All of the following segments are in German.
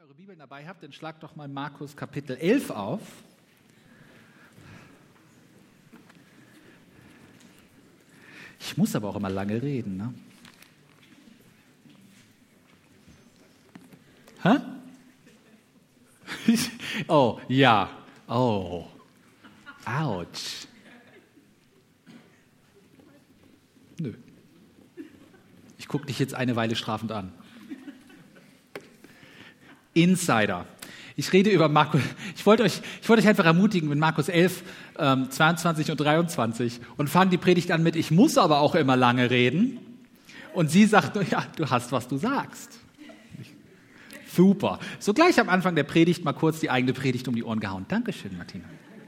eure Bibeln dabei habt, dann schlagt doch mal Markus Kapitel 11 auf. Ich muss aber auch immer lange reden, ne? Hä? Oh, ja. Oh. Autsch. Nö. Ich gucke dich jetzt eine Weile strafend an. Insider. Ich rede über Markus. Ich wollte euch einfach ermutigen mit Markus 11, 22 und 23 und fange die Predigt an mit: Ich muss aber auch immer lange reden. Und sie sagt nur: Ja, du hast, was du sagst. Super. So gleich am Anfang der Predigt mal kurz die eigene Predigt um die Ohren gehauen. Dankeschön, Martina.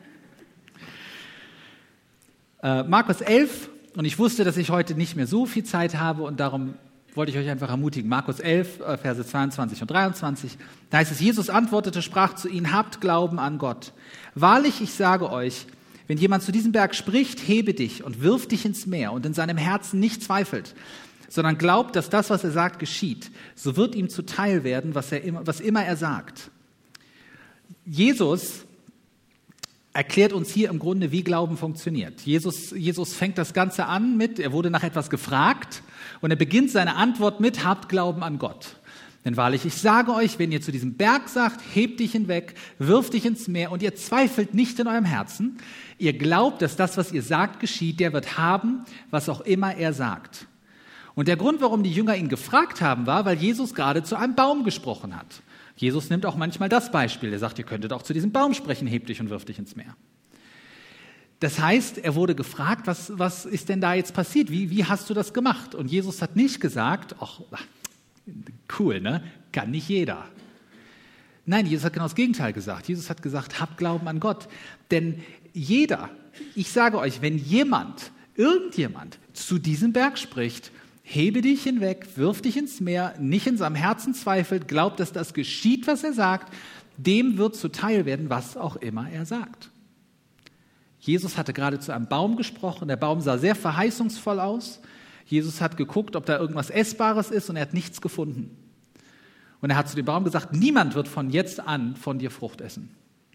Markus 11, und ich wusste, dass ich heute nicht mehr so viel Zeit habe und darum wollte ich euch einfach ermutigen. Markus 11, Verse 22 und 23. Da heißt es: Jesus antwortete, sprach zu ihnen: Habt Glauben an Gott. Wahrlich, ich sage euch, wenn jemand zu diesem Berg spricht, hebe dich und wirf dich ins Meer und in seinem Herzen nicht zweifelt, sondern glaubt, dass das, was er sagt, geschieht, so wird ihm zuteil werden, was immer er sagt. Jesus erklärt uns hier im Grunde, wie Glauben funktioniert. Jesus fängt das Ganze an mit: Er wurde nach etwas gefragt und er beginnt seine Antwort mit: Habt Glauben an Gott. Denn wahrlich, ich sage euch, wenn ihr zu diesem Berg sagt, hebt dich hinweg, wirft dich ins Meer und ihr zweifelt nicht in eurem Herzen, ihr glaubt, dass das, was ihr sagt, geschieht, der wird haben, was auch immer er sagt. Und der Grund, warum die Jünger ihn gefragt haben, war, weil Jesus gerade zu einem Baum gesprochen hat. Jesus nimmt auch manchmal das Beispiel. Er sagt, ihr könntet auch zu diesem Baum sprechen, hebt dich und wirf dich ins Meer. Das heißt, er wurde gefragt, was ist denn da jetzt passiert? Wie hast du das gemacht? Und Jesus hat nicht gesagt: Ach, cool, ne? Kann nicht jeder. Nein, Jesus hat genau das Gegenteil gesagt. Jesus hat gesagt: Habt Glauben an Gott. Denn jeder, ich sage euch, wenn irgendjemand zu diesem Berg spricht, hebe dich hinweg, wirf dich ins Meer, nicht in seinem Herzen zweifelt, glaubt, dass das geschieht, was er sagt, dem wird zuteil werden, was auch immer er sagt. Jesus hatte gerade zu einem Baum gesprochen, der Baum sah sehr verheißungsvoll aus. Jesus hat geguckt, ob da irgendwas Essbares ist, und er hat nichts gefunden. Und er hat zu dem Baum gesagt: Niemand wird von jetzt an von dir Frucht essen.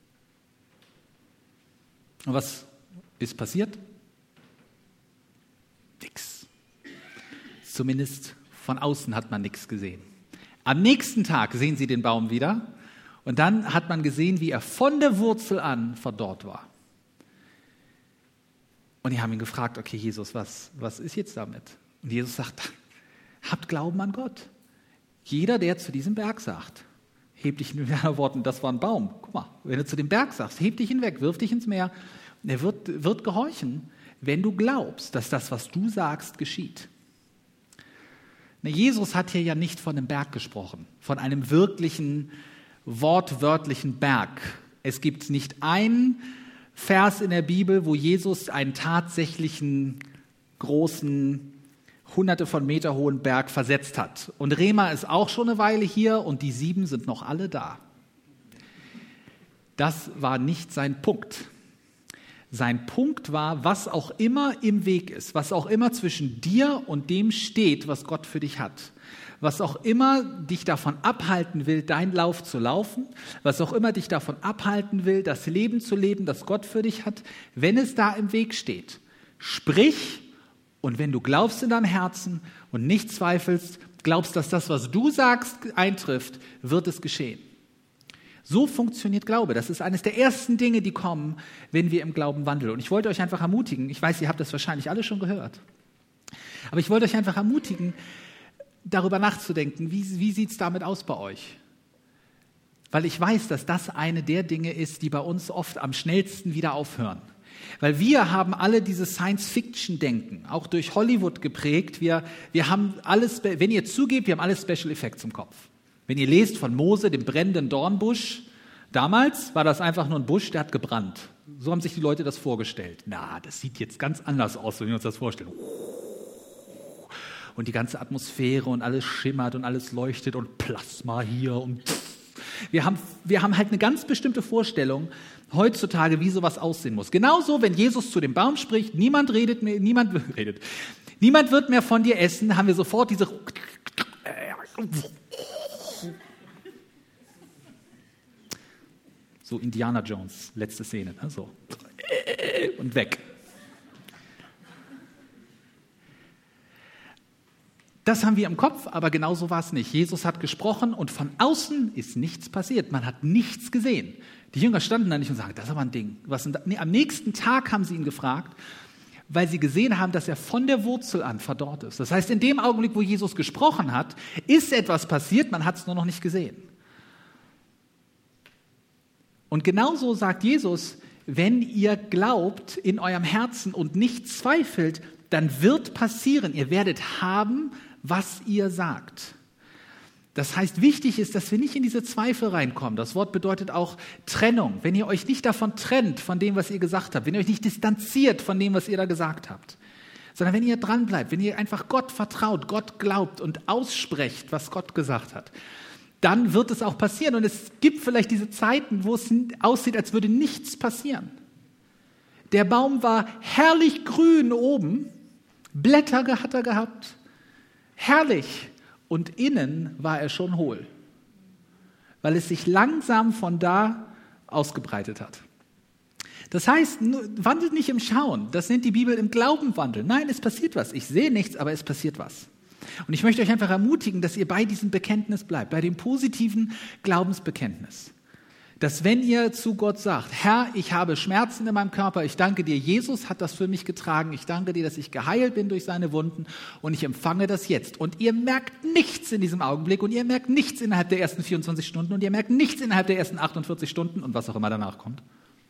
Und was ist passiert? Nix. Zumindest von außen hat man nichts gesehen. Am nächsten Tag sehen sie den Baum wieder und dann hat man gesehen, wie er von der Wurzel an verdorrt war. Und die haben ihn gefragt: Okay, Jesus, was ist jetzt damit? Und Jesus sagt: Habt Glauben an Gott. Jeder, der zu diesem Berg sagt, heb dich, mit anderen Worten, das war ein Baum. Guck mal, wenn du zu dem Berg sagst, heb dich hinweg, wirf dich ins Meer, er wird gehorchen, wenn du glaubst, dass das, was du sagst, geschieht. Jesus hat hier ja nicht von einem Berg gesprochen, von einem wirklichen, wortwörtlichen Berg. Es gibt nicht einen Vers in der Bibel, wo Jesus einen tatsächlichen, großen, hunderte von Meter hohen Berg versetzt hat. Und Rema ist auch schon eine Weile hier und die 7 sind noch alle da. Das war nicht sein Punkt. Sein Punkt war, was auch immer im Weg ist, was auch immer zwischen dir und dem steht, was Gott für dich hat, was auch immer dich davon abhalten will, deinen Lauf zu laufen, was auch immer dich davon abhalten will, das Leben zu leben, das Gott für dich hat, wenn es da im Weg steht, sprich, und wenn du glaubst in deinem Herzen und nicht zweifelst, glaubst, dass das, was du sagst, eintrifft, wird es geschehen. So funktioniert Glaube. Das ist eines der ersten Dinge, die kommen, wenn wir im Glauben wandeln. Und ich wollte euch einfach ermutigen, ich weiß, ihr habt das wahrscheinlich alle schon gehört, aber ich wollte euch einfach ermutigen, darüber nachzudenken, wie sieht es damit aus bei euch? Weil ich weiß, dass das eine der Dinge ist, die bei uns oft am schnellsten wieder aufhören. Weil wir haben alle dieses Science-Fiction-Denken, auch durch Hollywood geprägt. Wir haben alles, wenn ihr zugebt, wir haben alle Special Effects im Kopf. Wenn ihr lest von Mose, dem brennenden Dornbusch, damals war das einfach nur ein Busch, der hat gebrannt. So haben sich die Leute das vorgestellt. Na, das sieht jetzt ganz anders aus, wenn wir uns das vorstellen. Und die ganze Atmosphäre und alles schimmert und alles leuchtet und Plasma hier und wir haben halt eine ganz bestimmte Vorstellung heutzutage, wie sowas aussehen muss. Genauso, wenn Jesus zu dem Baum spricht, niemand wird mehr von dir essen, haben wir sofort diese So Indiana Jones, letzte Szene, ne? So. Und weg. Das haben wir im Kopf, aber genauso war es nicht. Jesus hat gesprochen und von außen ist nichts passiert. Man hat nichts gesehen. Die Jünger standen da nicht und sagten, das ist aber ein Ding. Am nächsten Tag haben sie ihn gefragt, weil sie gesehen haben, dass er von der Wurzel an verdorrt ist. Das heißt, in dem Augenblick, wo Jesus gesprochen hat, ist etwas passiert, man hat es nur noch nicht gesehen. Und genauso sagt Jesus, wenn ihr glaubt in eurem Herzen und nicht zweifelt, dann wird passieren, ihr werdet haben, was ihr sagt. Das heißt, wichtig ist, dass wir nicht in diese Zweifel reinkommen. Das Wort bedeutet auch Trennung. Wenn ihr euch nicht davon trennt, von dem, was ihr gesagt habt, wenn ihr euch nicht distanziert von dem, was ihr da gesagt habt, sondern wenn ihr dran bleibt, wenn ihr einfach Gott vertraut, Gott glaubt und aussprecht, was Gott gesagt hat, dann wird es auch passieren. Und es gibt vielleicht diese Zeiten, wo es aussieht, als würde nichts passieren. Der Baum war herrlich grün oben, Blätter hat er gehabt, herrlich. Und innen war er schon hohl, weil es sich langsam von da ausgebreitet hat. Das heißt, wandelt nicht im Schauen, das nennt die Bibel im Glauben wandeln. Nein, es passiert was. Ich sehe nichts, aber es passiert was. Und ich möchte euch einfach ermutigen, dass ihr bei diesem Bekenntnis bleibt, bei dem positiven Glaubensbekenntnis. Dass wenn ihr zu Gott sagt, Herr, ich habe Schmerzen in meinem Körper, ich danke dir, Jesus hat das für mich getragen, ich danke dir, dass ich geheilt bin durch seine Wunden und ich empfange das jetzt. Und ihr merkt nichts in diesem Augenblick und ihr merkt nichts innerhalb der ersten 24 Stunden und ihr merkt nichts innerhalb der ersten 48 Stunden und was auch immer danach kommt.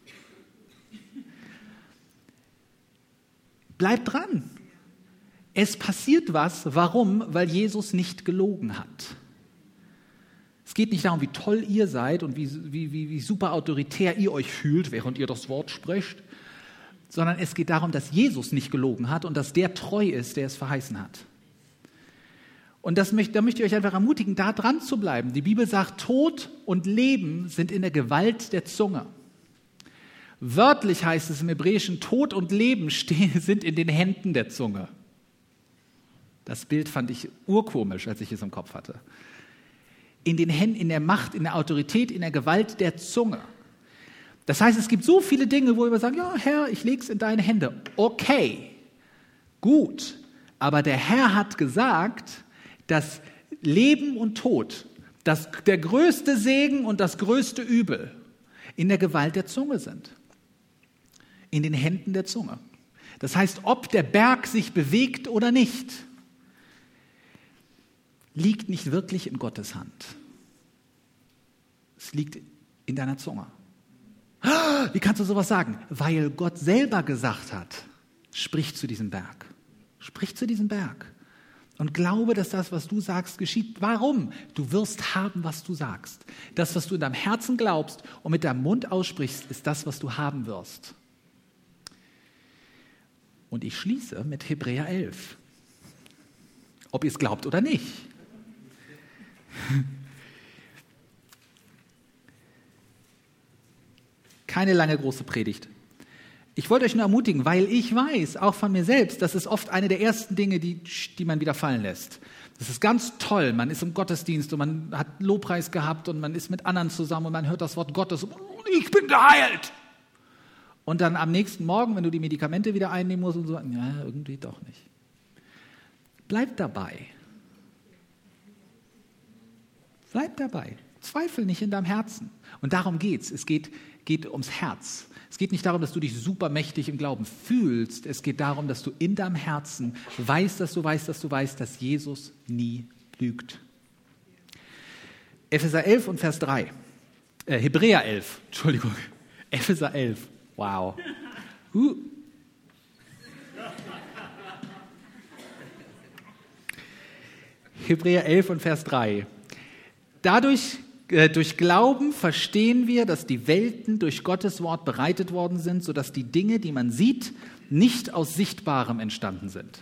Bleibt dran. Es passiert was. Warum? Weil Jesus nicht gelogen hat. Es geht nicht darum, wie toll ihr seid und wie super autoritär ihr euch fühlt, während ihr das Wort sprecht, sondern es geht darum, dass Jesus nicht gelogen hat und dass der treu ist, der es verheißen hat. Und da möchte ich euch einfach ermutigen, da dran zu bleiben. Die Bibel sagt, Tod und Leben sind in der Gewalt der Zunge. Wörtlich heißt es im Hebräischen, Tod und Leben sind in den Händen der Zunge. Das Bild fand ich urkomisch, als ich es im Kopf hatte. In den Händen, in der Macht, in der Autorität, in der Gewalt der Zunge. Das heißt, es gibt so viele Dinge, wo wir sagen, ja, Herr, ich lege es in deine Hände. Okay, gut. Aber der Herr hat gesagt, dass Leben und Tod, der größte Segen und das größte Übel in der Gewalt der Zunge sind. In den Händen der Zunge. Das heißt, ob der Berg sich bewegt oder nicht, liegt nicht wirklich in Gottes Hand. Es liegt in deiner Zunge. Wie kannst du sowas sagen? Weil Gott selber gesagt hat, sprich zu diesem Berg. Sprich zu diesem Berg. Und glaube, dass das, was du sagst, geschieht. Warum? Du wirst haben, was du sagst. Das, was du in deinem Herzen glaubst und mit deinem Mund aussprichst, ist das, was du haben wirst. Und ich schließe mit Hebräer 11. Ob ihr es glaubt oder nicht. Keine lange große Predigt. Ich wollte euch nur ermutigen, weil ich weiß, auch von mir selbst, das ist oft eine der ersten Dinge, die man wieder fallen lässt. Das ist ganz toll, man ist im Gottesdienst und man hat Lobpreis gehabt und man ist mit anderen zusammen und man hört das Wort Gottes und ich bin geheilt. Und dann am nächsten Morgen, wenn du die Medikamente wieder einnehmen musst und so, ja, irgendwie doch nicht. Bleib dabei. Bleib dabei. Zweifel nicht in deinem Herzen. Und darum geht's. Es geht ums Herz. Es geht nicht darum, dass du dich super mächtig im Glauben fühlst. Es geht darum, dass du in deinem Herzen weißt, dass Jesus nie lügt. Epheser 11 und Vers 3. Hebräer 11. Entschuldigung. Epheser 11. Wow. Hebräer 11 und Vers 3. Durch Glauben verstehen wir, dass die Welten durch Gottes Wort bereitet worden sind, sodass die Dinge, die man sieht, nicht aus Sichtbarem entstanden sind.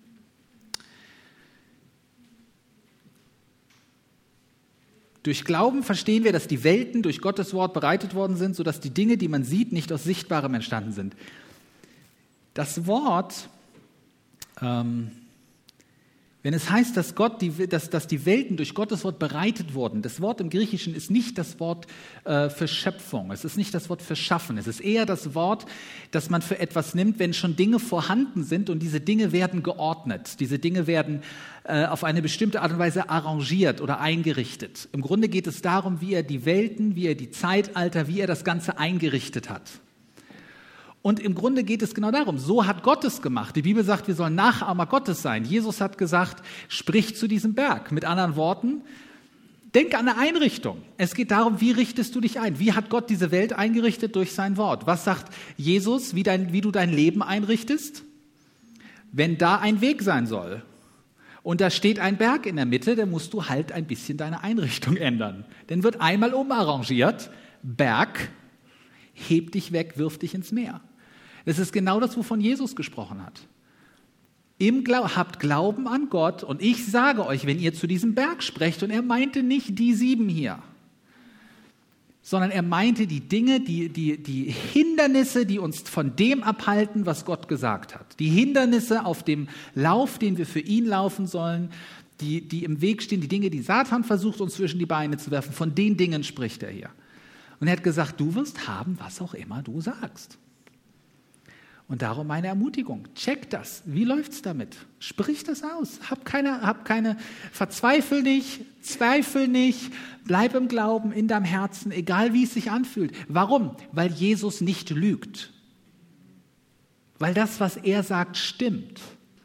Durch Glauben verstehen wir, dass die Welten durch Gottes Wort bereitet worden sind, sodass die Dinge, die man sieht, nicht aus Sichtbarem entstanden sind. Das Wort Wenn es heißt, dass die Welten durch Gottes Wort bereitet wurden, das Wort im Griechischen ist nicht das Wort für Schöpfung, es ist nicht das Wort für Schaffen, es ist eher das Wort, das man für etwas nimmt, wenn schon Dinge vorhanden sind und diese Dinge werden geordnet, diese Dinge werden auf eine bestimmte Art und Weise arrangiert oder eingerichtet. Im Grunde geht es darum, wie er die Welten, wie er die Zeitalter, wie er das Ganze eingerichtet hat. Und im Grunde geht es genau darum, so hat Gott es gemacht. Die Bibel sagt, wir sollen Nachahmer Gottes sein. Jesus hat gesagt, sprich zu diesem Berg. Mit anderen Worten, denk an eine Einrichtung. Es geht darum, wie richtest du dich ein? Wie hat Gott diese Welt eingerichtet durch sein Wort? Was sagt Jesus, wie du dein Leben einrichtest? Wenn da ein Weg sein soll und da steht ein Berg in der Mitte, dann musst du halt ein bisschen deine Einrichtung ändern. Dann wird einmal umarrangiert, Berg, heb dich weg, wirf dich ins Meer. Das ist genau das, wovon Jesus gesprochen hat. Habt Glauben an Gott und ich sage euch, wenn ihr zu diesem Berg sprecht, und er meinte nicht die 7 hier, sondern er meinte die Dinge, die Hindernisse, die uns von dem abhalten, was Gott gesagt hat. Die Hindernisse auf dem Lauf, den wir für ihn laufen sollen, die im Weg stehen, die Dinge, die Satan versucht, uns zwischen die Beine zu werfen, von den Dingen spricht er hier. Und er hat gesagt, du wirst haben, was auch immer du sagst. Und darum meine Ermutigung, check das. Wie läuft's damit? Sprich das aus. Verzweifel nicht, zweifel nicht, bleib im Glauben, in deinem Herzen, egal wie es sich anfühlt. Warum? Weil Jesus nicht lügt. Weil das, was er sagt, stimmt.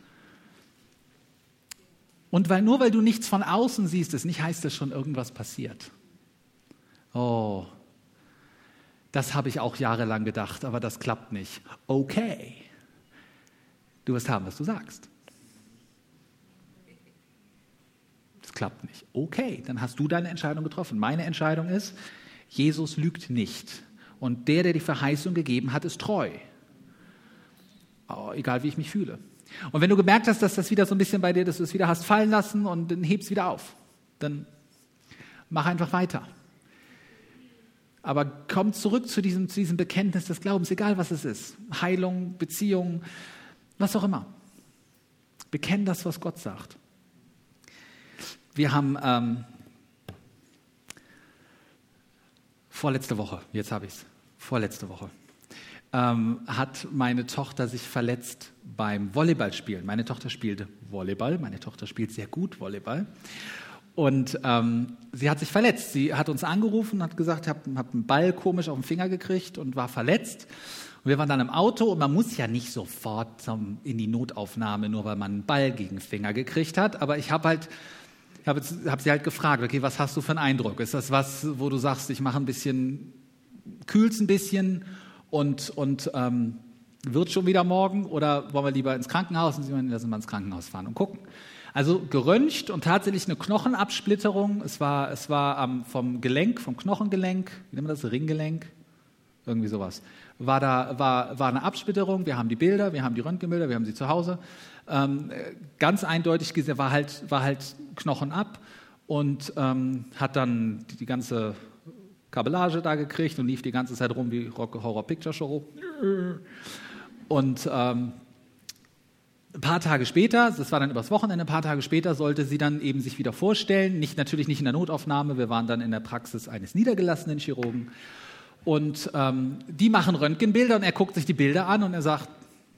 Und nur weil du nichts von außen siehst, es nicht heißt, dass schon irgendwas passiert. Oh, das habe ich auch jahrelang gedacht, aber das klappt nicht. Okay, du wirst haben, was du sagst. Das klappt nicht. Okay, dann hast du deine Entscheidung getroffen. Meine Entscheidung ist, Jesus lügt nicht. Und der die Verheißung gegeben hat, ist treu. Oh, egal, wie ich mich fühle. Und wenn du gemerkt hast, dass das wieder so ein bisschen bei dir, dass du es wieder hast fallen lassen und dann hebst wieder auf, dann mach einfach weiter. Aber komm zurück zu diesem Bekenntnis des Glaubens, egal was es ist. Heilung, Beziehung, was auch immer. Bekenn das, was Gott sagt. Wir haben vorletzte Woche hat meine Tochter sich verletzt beim Volleyballspielen. Meine Tochter spielt Volleyball, meine Tochter spielt sehr gut Volleyball. Und sie hat sich verletzt. Sie hat uns angerufen und hat gesagt, ich habe einen Ball komisch auf den Finger gekriegt und war verletzt. Und wir waren dann im Auto und man muss ja nicht sofort in die Notaufnahme, nur weil man einen Ball gegen den Finger gekriegt hat. Aber ich habe sie halt gefragt, okay, was hast du für einen Eindruck? Ist das was, wo du sagst, ich mache ein bisschen, kühl's ein bisschen und wird schon wieder morgen? Oder wollen wir lieber ins Krankenhaus? Und sie meinen, lassen wir ins Krankenhaus fahren und gucken. Also geröntgt und tatsächlich eine Knochenabsplitterung. Es war vom Knochengelenk, wie nennt man das, Ringgelenk, irgendwie sowas. War eine Absplitterung. Wir haben die Bilder, wir haben die Röntgenbilder, wir haben sie zu Hause. Ganz eindeutig gesehen, war halt Knochen ab und hat dann die ganze Kabellage da gekriegt und lief die ganze Zeit rum wie Horror Picture Show. Und ein paar Tage später, das war dann übers Wochenende, ein paar Tage später sollte sie dann eben sich wieder vorstellen, natürlich nicht in der Notaufnahme, wir waren dann in der Praxis eines niedergelassenen Chirurgen und die machen Röntgenbilder und er guckt sich die Bilder an und er sagt,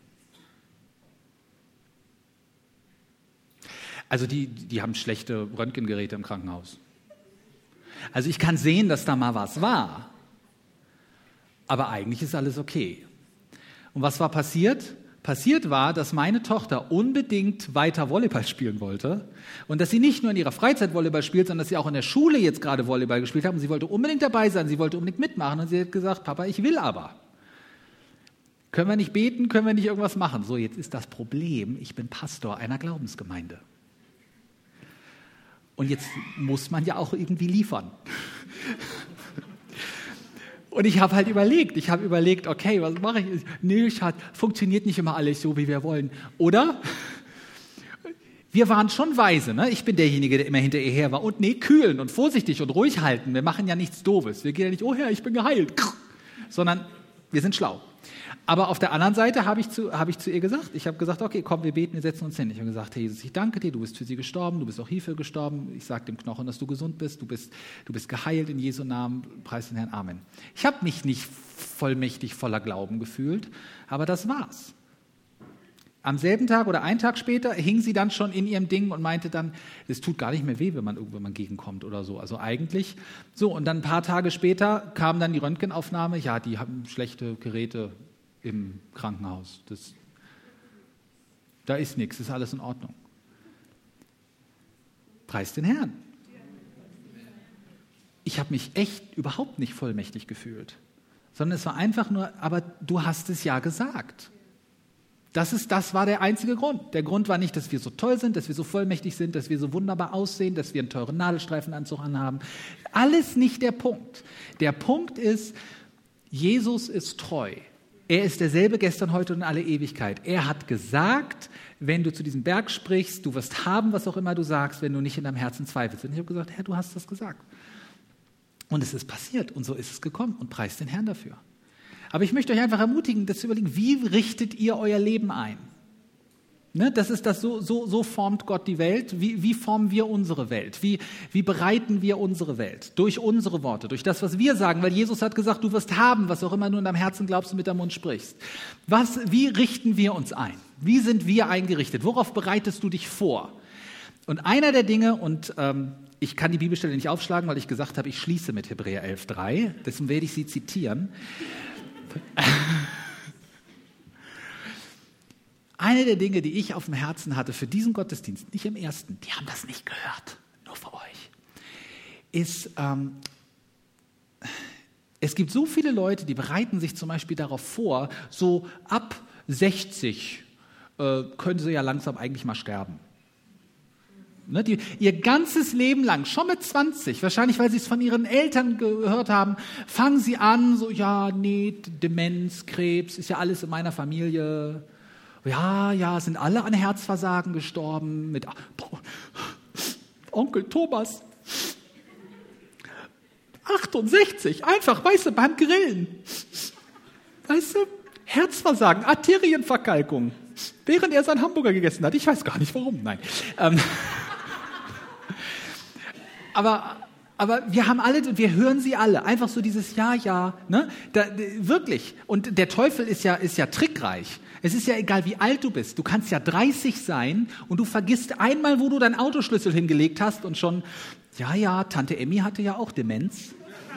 also die haben schlechte Röntgengeräte im Krankenhaus. Also ich kann sehen, dass da mal was war, aber eigentlich ist alles okay. Und was war passiert? Passiert war, dass meine Tochter unbedingt weiter Volleyball spielen wollte und dass sie nicht nur in ihrer Freizeit Volleyball spielt, sondern dass sie auch in der Schule jetzt gerade Volleyball gespielt hat und sie wollte unbedingt dabei sein, sie wollte unbedingt mitmachen und sie hat gesagt, Papa, ich will aber. Können wir nicht beten, können wir nicht irgendwas machen? So, jetzt ist das Problem, ich bin Pastor einer Glaubensgemeinde. Und jetzt muss man ja auch irgendwie liefern. Und ich habe überlegt, okay, was mache ich? Nee, funktioniert nicht immer alles so, wie wir wollen. Oder? Wir waren schon weise, ne? Ich bin derjenige, der immer hinter ihr her war. Und kühlen und vorsichtig und ruhig halten. Wir machen ja nichts Doofes. Wir gehen ja nicht, oh Herr, ich bin geheilt. Sondern wir sind schlau. Aber auf der anderen Seite habe ich zu ihr gesagt, ich habe gesagt, okay, komm, wir beten, wir setzen uns hin. Ich habe gesagt, Herr Jesus, ich danke dir, du bist für sie gestorben, du bist auch hierfür gestorben. Ich sage dem Knochen, dass du gesund bist, du bist geheilt in Jesu Namen, preis den Herrn, Amen. Ich habe mich nicht vollmächtig voller Glauben gefühlt, aber das war's. Am selben Tag oder einen Tag später hing sie dann schon in ihrem Ding und meinte dann, es tut gar nicht mehr weh, wenn man gegenkommt oder so. Also eigentlich so. Und dann ein paar Tage später kam dann die Röntgenaufnahme. Ja, die haben schlechte Geräte im Krankenhaus. Da ist nichts, ist alles in Ordnung. Preis den Herrn. Ich habe mich echt überhaupt nicht vollmächtig gefühlt, sondern es war einfach nur, aber du hast es ja gesagt. Das war der einzige Grund. Der Grund war nicht, dass wir so toll sind, dass wir so vollmächtig sind, dass wir so wunderbar aussehen, dass wir einen teuren Nadelstreifenanzug anhaben. Alles nicht der Punkt. Der Punkt ist, Jesus ist treu. Er ist derselbe gestern, heute und in alle Ewigkeit. Er hat gesagt, wenn du zu diesem Berg sprichst, du wirst haben, was auch immer du sagst, wenn du nicht in deinem Herzen zweifelst. Und ich habe gesagt, Herr, du hast das gesagt. Und es ist passiert und so ist es gekommen und preist den Herrn dafür. Aber ich möchte euch einfach ermutigen, das zu überlegen, wie richtet ihr euer Leben ein? Ne, so formt Gott die Welt. Wie formen wir unsere Welt? Wie bereiten wir unsere Welt? Durch unsere Worte, durch das, was wir sagen. Weil Jesus hat gesagt, du wirst haben, was auch immer du in deinem Herzen glaubst und mit deinem Mund sprichst. Wie richten wir uns ein? Wie sind wir eingerichtet? Worauf bereitest du dich vor? Und einer der Dinge, und ich kann die Bibelstelle nicht aufschlagen, weil ich gesagt habe, ich schließe mit Hebräer 11,3. Deswegen werde ich sie zitieren. Eine der Dinge, die ich auf dem Herzen hatte für diesen Gottesdienst, nicht im ersten, die haben das nicht gehört, nur für euch, ist, es gibt so viele Leute, die bereiten sich zum Beispiel darauf vor, so ab 60 können sie ja langsam eigentlich mal sterben. Ne, ihr ganzes Leben lang, schon mit 20, wahrscheinlich weil sie es von ihren Eltern gehört haben, fangen sie an, so, ja, nee, Demenz, Krebs, ist ja alles in meiner Familie. Ja, sind alle an Herzversagen gestorben. Mit Onkel Thomas, 68, einfach, weißt du, beim Grillen. Weißt du, Herzversagen, Arterienverkalkung, während er seinen Hamburger gegessen hat. Ich weiß gar nicht, warum, nein. Aber wir haben alle, wir hören sie alle, einfach so dieses Ja, ne? Wirklich. Und der Teufel ist ja trickreich. Es ist ja egal, wie alt du bist. Du kannst ja 30 sein und du vergisst einmal, wo du deinen Autoschlüssel hingelegt hast und schon, ja, Tante Emmy hatte ja auch Demenz.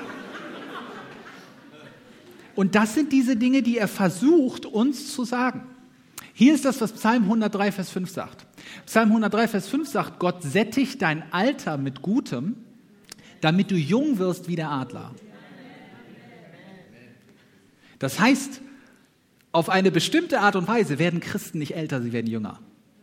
Und das sind diese Dinge, die er versucht, uns zu sagen. Hier ist das, was Psalm 103, Vers 5 sagt. Psalm 103, Vers 5 sagt, Gott sättigt dein Alter mit Gutem, damit du jung wirst wie der Adler. Das heißt, auf eine bestimmte Art und Weise werden Christen nicht älter, sie werden jünger.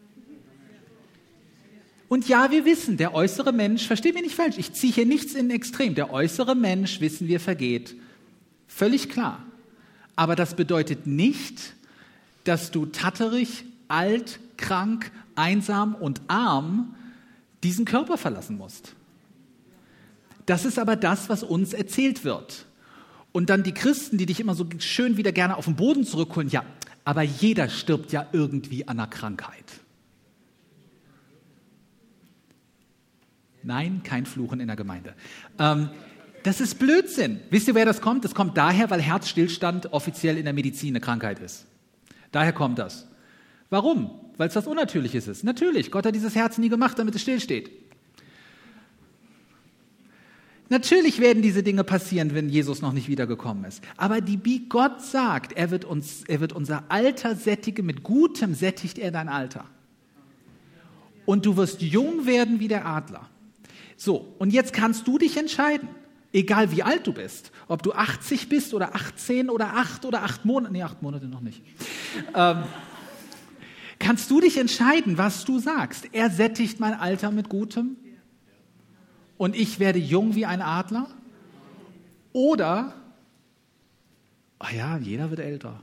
Und ja, wir wissen, der äußere Mensch, versteht mich nicht falsch, ich ziehe hier nichts in Extrem, der äußere Mensch, wissen wir, vergeht. Völlig klar. Aber das bedeutet nicht, dass du tatterig, alt, krank, einsam und arm diesen Körper verlassen musst. Das ist aber das, was uns erzählt wird. Und dann die Christen, die dich immer so schön wieder gerne auf den Boden zurückholen. Ja, aber jeder stirbt ja irgendwie an einer Krankheit. Nein, kein Fluchen in der Gemeinde. Das ist Blödsinn. Wisst ihr, wer das kommt? Das kommt daher, weil Herzstillstand offiziell in der Medizin eine Krankheit ist. Daher kommt das. Warum? Weil es was Unnatürliches ist. Natürlich, Gott hat dieses Herz nie gemacht, damit es stillsteht. Natürlich werden diese Dinge passieren, wenn Jesus noch nicht wiedergekommen ist. Aber Gott sagt, er wird unser Alter sättigen, mit Gutem sättigt er dein Alter. Und du wirst jung werden wie der Adler. So, und jetzt kannst du dich entscheiden, egal wie alt du bist, ob du 80 bist oder 18 oder 8 oder 8 Monate, nee, 8 Monate noch nicht. Kannst du dich entscheiden, was du sagst? Er sättigt mein Alter mit Gutem und ich werde jung wie ein Adler? Oder, ja, jeder wird älter.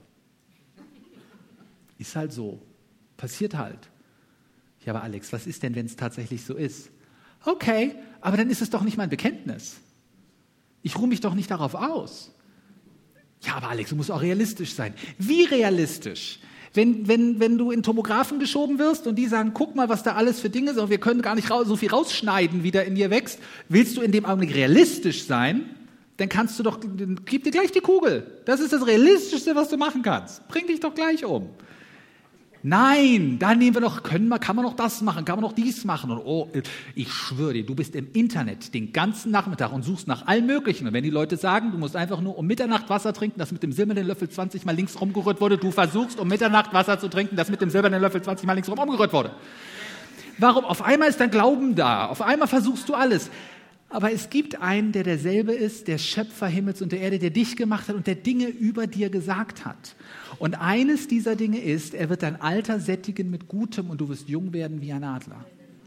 Ist halt so. Passiert halt. Ja, aber Alex, was ist denn, wenn es tatsächlich so ist? Okay, aber dann ist es doch nicht mein Bekenntnis. Ich ruhe mich doch nicht darauf aus. Ja, aber Alex, du musst auch realistisch sein. Wie realistisch? Wenn du in Tomographen geschoben wirst und die sagen, guck mal, was da alles für Dinge sind, und wir können gar nicht so viel rausschneiden, wie da in dir wächst, willst du in dem Augenblick realistisch sein, dann gib dir gleich die Kugel. Das ist das Realistischste, was du machen kannst. Bring dich doch gleich um. Nein, da nehmen wir noch, kann man noch das machen, kann man noch dies machen. Und oh, ich schwöre dir, du bist im Internet den ganzen Nachmittag und suchst nach allem Möglichen. Und wenn die Leute sagen, du musst einfach nur um Mitternacht Wasser trinken, das mit dem silbernen Löffel 20 Mal links rumgerührt wurde, du versuchst um Mitternacht Wasser zu trinken, das mit dem silbernen Löffel 20 Mal links rumgerührt wurde. Warum? Auf einmal ist dein Glauben da, auf einmal versuchst du alles. Aber es gibt einen, der derselbe ist, der Schöpfer Himmels und der Erde, der dich gemacht hat und der Dinge über dir gesagt hat. Und eines dieser Dinge ist, er wird dein Alter sättigen mit Gutem und du wirst jung werden wie ein Adler.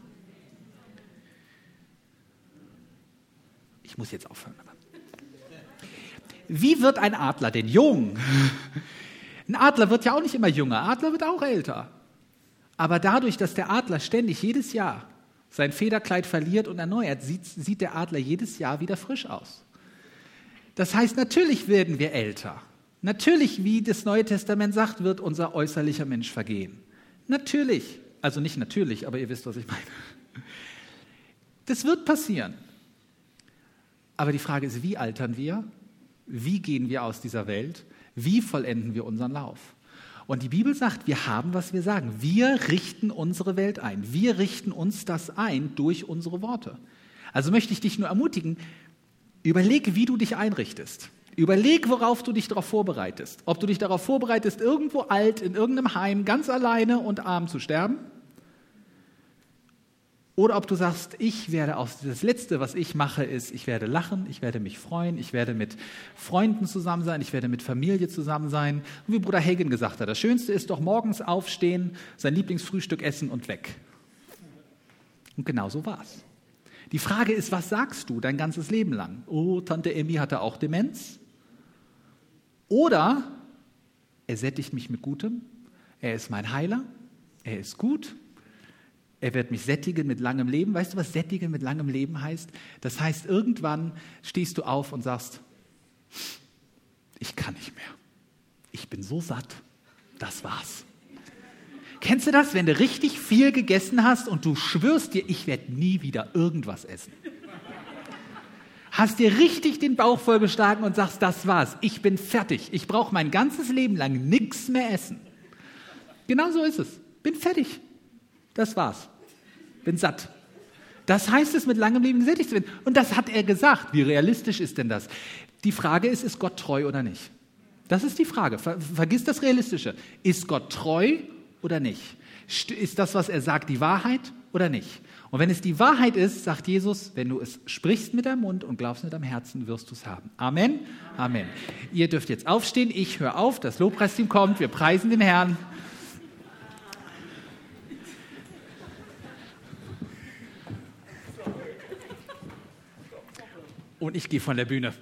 Ich muss jetzt aufhören. Wie wird ein Adler denn jung? Ein Adler wird ja auch nicht immer jünger, Adler wird auch älter. Aber dadurch, dass der Adler ständig jedes Jahr sein Federkleid verliert und erneuert, sieht der Adler jedes Jahr wieder frisch aus. Das heißt, natürlich werden wir älter. Natürlich, wie das Neue Testament sagt, wird unser äußerlicher Mensch vergehen. Natürlich. Also nicht natürlich, aber ihr wisst, was ich meine. Das wird passieren. Aber die Frage ist, wie altern wir? Wie gehen wir aus dieser Welt? Wie vollenden wir unseren Lauf? Und die Bibel sagt, wir haben, was wir sagen. Wir richten unsere Welt ein. Wir richten uns das ein durch unsere Worte. Also möchte ich dich nur ermutigen, überleg, wie du dich einrichtest. Überleg, worauf du dich darauf vorbereitest. Ob du dich darauf vorbereitest, irgendwo alt, in irgendeinem Heim, ganz alleine und arm zu sterben. Oder ob du sagst, das Letzte, was ich mache, ist, ich werde lachen, ich werde mich freuen, ich werde mit Freunden zusammen sein, ich werde mit Familie zusammen sein. Und wie Bruder Hagen gesagt hat, das Schönste ist doch morgens aufstehen, sein Lieblingsfrühstück essen und weg. Und genau so war's. Die Frage ist, was sagst du dein ganzes Leben lang? Oh, Tante Emmy hatte auch Demenz. Oder er sättigt mich mit Gutem, er ist mein Heiler, er ist gut. Er wird mich sättigen mit langem Leben. Weißt du, was sättigen mit langem Leben heißt? Das heißt, irgendwann stehst du auf und sagst, ich kann nicht mehr. Ich bin so satt. Das war's. Kennst du das, wenn du richtig viel gegessen hast und du schwörst dir, ich werde nie wieder irgendwas essen? Hast dir richtig den Bauch vollgeschlagen und sagst, das war's. Ich bin fertig. Ich brauche mein ganzes Leben lang nichts mehr essen. Genau so ist es. Bin fertig. Das war's. Bin satt. Das heißt es, mit langem Leben gesättigt zu werden. Und das hat er gesagt. Wie realistisch ist denn das? Die Frage ist Gott treu oder nicht? Das ist die Frage. Vergiss das Realistische. Ist Gott treu oder nicht? Ist das, was er sagt, die Wahrheit oder nicht? Und wenn es die Wahrheit ist, sagt Jesus, wenn du es sprichst mit deinem Mund und glaubst mit deinem Herzen, wirst du es haben. Amen. Amen. Ihr dürft jetzt aufstehen. Ich höre auf. Das Lobpreisteam kommt. Wir preisen den Herrn. Und ich gehe von der Bühne.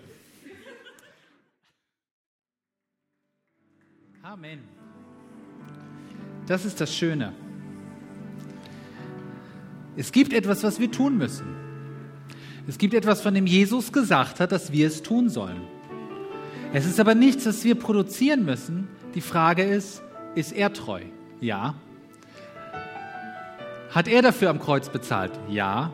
Amen. Das ist das Schöne. Es gibt etwas, was wir tun müssen. Es gibt etwas, von dem Jesus gesagt hat, dass wir es tun sollen. Es ist aber nichts, was wir produzieren müssen. Die Frage ist er treu? Ja. Hat er dafür am Kreuz bezahlt? Ja.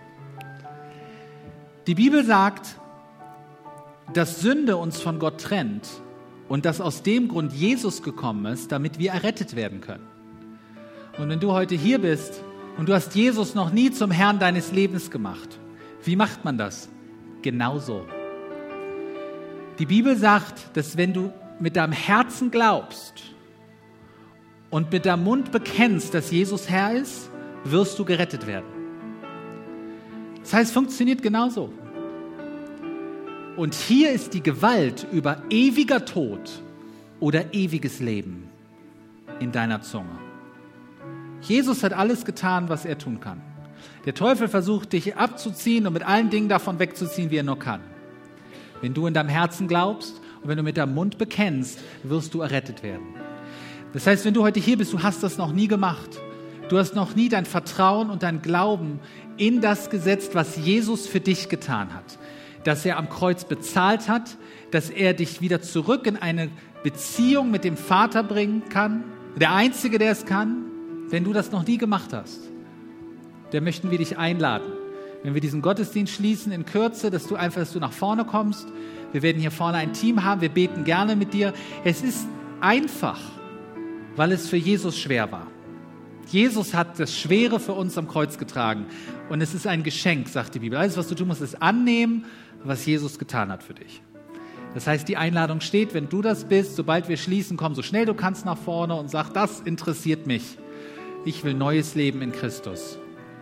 Die Bibel sagt, dass Sünde uns von Gott trennt und dass aus dem Grund Jesus gekommen ist, damit wir errettet werden können. Und wenn du heute hier bist und du hast Jesus noch nie zum Herrn deines Lebens gemacht, wie macht man das? Genauso. Die Bibel sagt, dass wenn du mit deinem Herzen glaubst und mit deinem Mund bekennst, dass Jesus Herr ist, wirst du gerettet werden. Das heißt, es funktioniert genauso. Und hier ist die Gewalt über ewiger Tod oder ewiges Leben in deiner Zunge. Jesus hat alles getan, was er tun kann. Der Teufel versucht, dich abzuziehen und mit allen Dingen davon wegzuziehen, wie er nur kann. Wenn du in deinem Herzen glaubst und wenn du mit deinem Mund bekennst, wirst du errettet werden. Das heißt, wenn du heute hier bist, du hast das noch nie gemacht. Du hast noch nie dein Vertrauen und dein Glauben in das gesetzt, was Jesus für dich getan hat. dass er am Kreuz bezahlt hat, dass er dich wieder zurück in eine Beziehung mit dem Vater bringen kann. Der Einzige, der es kann, wenn du das noch nie gemacht hast, der möchten wir dich einladen. Wenn wir diesen Gottesdienst schließen in Kürze, dass du nach vorne kommst. Wir werden hier vorne ein Team haben, wir beten gerne mit dir. Es ist einfach, weil es für Jesus schwer war. Jesus hat das Schwere für uns am Kreuz getragen. Und es ist ein Geschenk, sagt die Bibel. Alles, was du tun musst, ist annehmen, was Jesus getan hat für dich. Das heißt, die Einladung steht, wenn du das bist, sobald wir schließen, komm so schnell du kannst nach vorne und sag, das interessiert mich. Ich will neues Leben in Christus.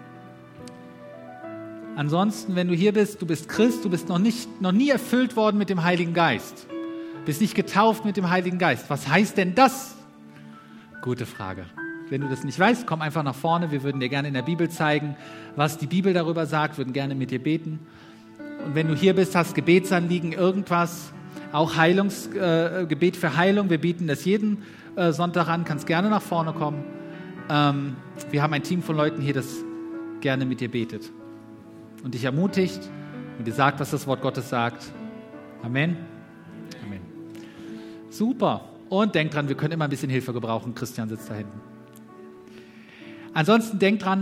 Ansonsten, wenn du hier bist, du bist Christ, du bist noch nie erfüllt worden mit dem Heiligen Geist. Bist nicht getauft mit dem Heiligen Geist. Was heißt denn das? Gute Frage. Wenn du das nicht weißt, komm einfach nach vorne. Wir würden dir gerne in der Bibel zeigen, was die Bibel darüber sagt, würden gerne mit dir beten. Und wenn du hier bist, hast Gebetsanliegen, irgendwas, auch Gebet für Heilung. Wir bieten das jeden Sonntag an, kannst gerne nach vorne kommen. Wir haben ein Team von Leuten hier, das gerne mit dir betet und dich ermutigt und dir sagt, was das Wort Gottes sagt. Amen. Amen. Super. Und denk dran, wir können immer ein bisschen Hilfe gebrauchen. Christian sitzt da hinten. Ansonsten denk dran,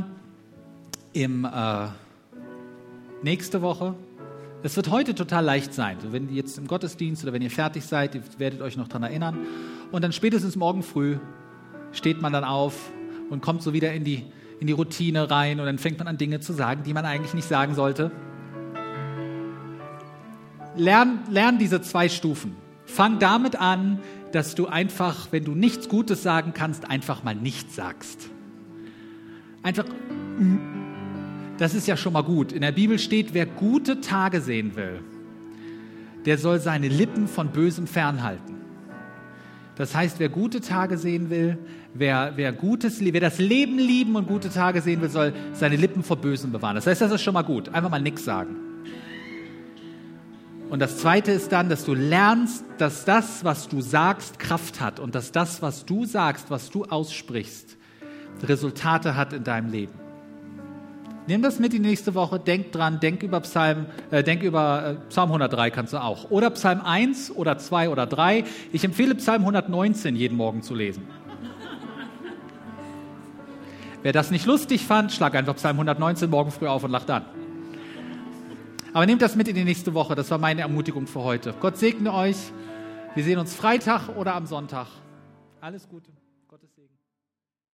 nächste Woche, es wird heute total leicht sein. Also wenn ihr jetzt im Gottesdienst oder wenn ihr fertig seid, ihr werdet euch noch daran erinnern. Und dann spätestens morgen früh steht man dann auf und kommt so wieder in die Routine rein und dann fängt man an, Dinge zu sagen, die man eigentlich nicht sagen sollte. Lern diese 2 Stufen. Fang damit an, dass du einfach, wenn du nichts Gutes sagen kannst, einfach mal nichts sagst. Einfach, das ist ja schon mal gut. In der Bibel steht, wer gute Tage sehen will, der soll seine Lippen von Bösem fernhalten. Das heißt, wer gute Tage sehen will, wer das Leben lieben und gute Tage sehen will, soll seine Lippen vor Bösem bewahren. Das heißt, das ist schon mal gut. Einfach mal nichts sagen. Und das Zweite ist dann, dass du lernst, dass das, was du sagst, Kraft hat und dass das, was du sagst, was du aussprichst, Resultate hat in deinem Leben. Nimm das mit in die nächste Woche, denk dran, denk über Psalm 103 kannst du auch. Oder Psalm 1 oder 2 oder 3. Ich empfehle Psalm 119 jeden Morgen zu lesen. Wer das nicht lustig fand, schlag einfach Psalm 119 morgen früh auf und lacht an. Aber nehmt das mit in die nächste Woche, das war meine Ermutigung für heute. Gott segne euch. Wir sehen uns Freitag oder am Sonntag. Alles Gute.